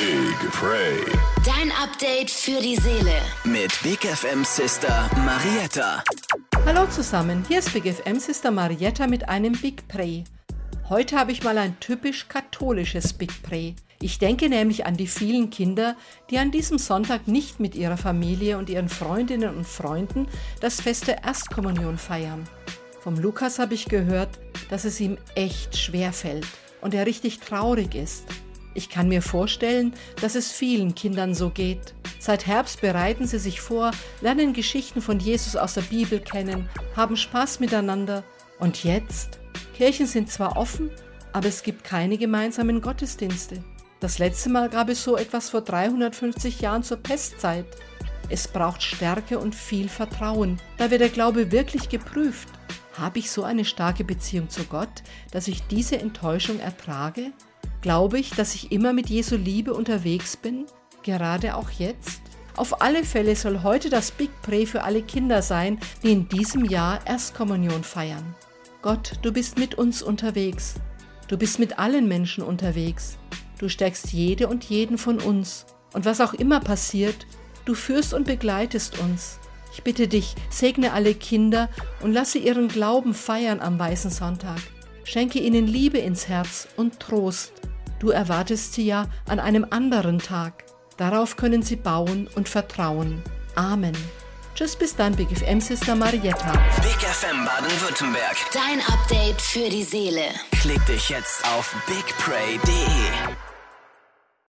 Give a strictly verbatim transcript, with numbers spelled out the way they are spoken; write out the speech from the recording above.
Big Pray. Dein Update für die Seele. Mit Big F M Sister Marietta. Hallo zusammen, hier ist Big F M Sister Marietta mit einem Big Pray. Heute habe ich mal ein typisch katholisches Big Pray. Ich denke nämlich an die vielen Kinder, die an diesem Sonntag nicht mit ihrer Familie und ihren Freundinnen und Freunden das Fest der Erstkommunion feiern. Vom Lukas habe ich gehört, dass es ihm echt schwer fällt und er richtig traurig ist. Ich kann mir vorstellen, dass es vielen Kindern so geht. Seit Herbst bereiten sie sich vor, lernen Geschichten von Jesus aus der Bibel kennen, haben Spaß miteinander. Und jetzt? Kirchen sind zwar offen, aber es gibt keine gemeinsamen Gottesdienste. Das letzte Mal gab es so etwas vor dreihundertfünfzig Jahren zur Pestzeit. Es braucht Stärke und viel Vertrauen. Da wird der Glaube wirklich geprüft. Habe ich so eine starke Beziehung zu Gott, dass ich diese Enttäuschung ertrage? Glaube ich, dass ich immer mit Jesu Liebe unterwegs bin? Gerade auch jetzt? Auf alle Fälle soll heute das Big Pray für alle Kinder sein, die in diesem Jahr Erstkommunion feiern. Gott, du bist mit uns unterwegs. Du bist mit allen Menschen unterwegs. Du stärkst jede und jeden von uns. Und was auch immer passiert, du führst und begleitest uns. Ich bitte dich, segne alle Kinder und lasse ihren Glauben feiern am Weißen Sonntag. Schenke ihnen Liebe ins Herz und Trost. Du erwartest sie ja an einem anderen Tag. Darauf können sie bauen und vertrauen. Amen. Tschüss, bis dann, Big F M Sister Marietta. Big F M Baden-Württemberg. Dein Update für die Seele. Klick dich jetzt auf big pray punkt de.